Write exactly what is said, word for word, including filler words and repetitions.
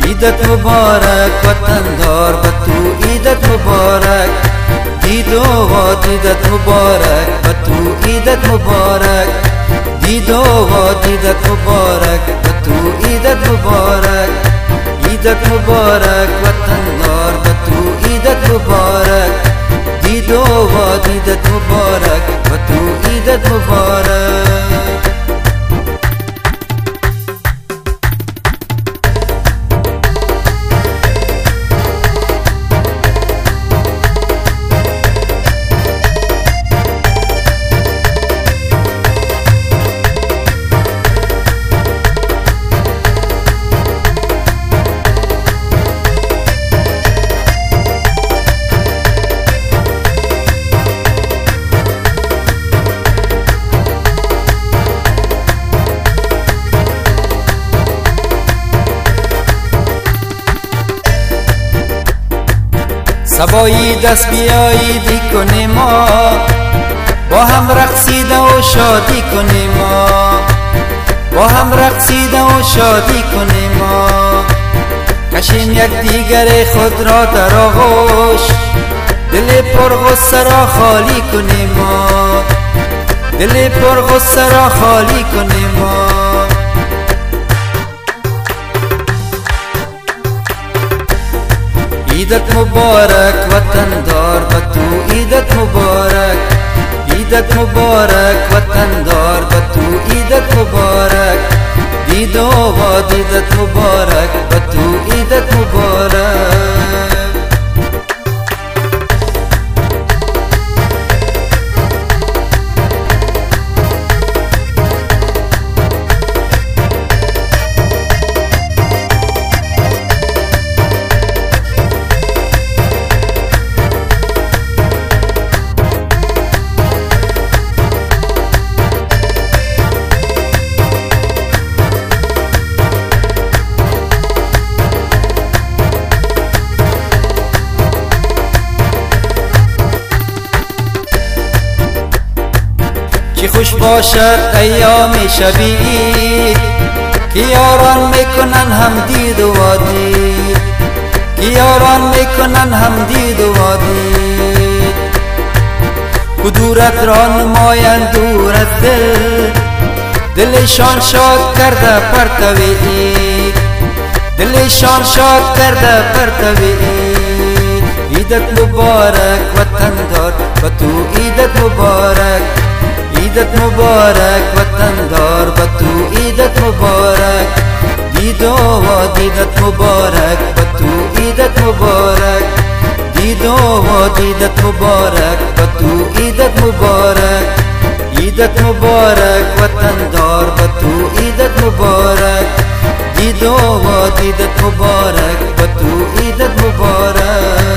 عیدت مبارک وطندار و تو عیدت مبارک دید و دیدت مبارک و تو عیدت مبارک دید و دیدت مبارک و تو عیدت مبارک عیدت مبارک وطندار و تو عیدت مبارک دید و دیدت مبارک و تو عیدت مبارک سبایی دست بیاییدی کنیم ما با هم رقصیده و شادی کنیم ما با هم رقصیده و شادی کنیم ما کشیم یک دیگر خود را در آغوش دل پر غصه را خالی کنیم ما دل پر غصه را خالی کنیم ما عیدت مبارک وطندار و تو عیدت مبارک عیدت مبارک وطندار و تو عیدت مبارک دید و دیدت مبارک و تو عیدت مبارک چی خوش باشد ایام شبی که یاران میکنن هم دید و وادی که یاران میکنن هم دید و وادی کدورت را نمایند دور از دل دلشان شاد کرده پرتوی عید دلشان شاد کرده پرتوی عید عیدت مبارک وطندار و تو عیدت مبارک عیدت مبارک وطندار و تو عیدت مبارک دید و دیدت مبارک و تو عیدت مبارک دید و دیدت مبارک و تو عیدت مبارک عیدت مبارک وطندار و تو عیدت مبارک دید و دیدت مبارک و تو عیدت مبارک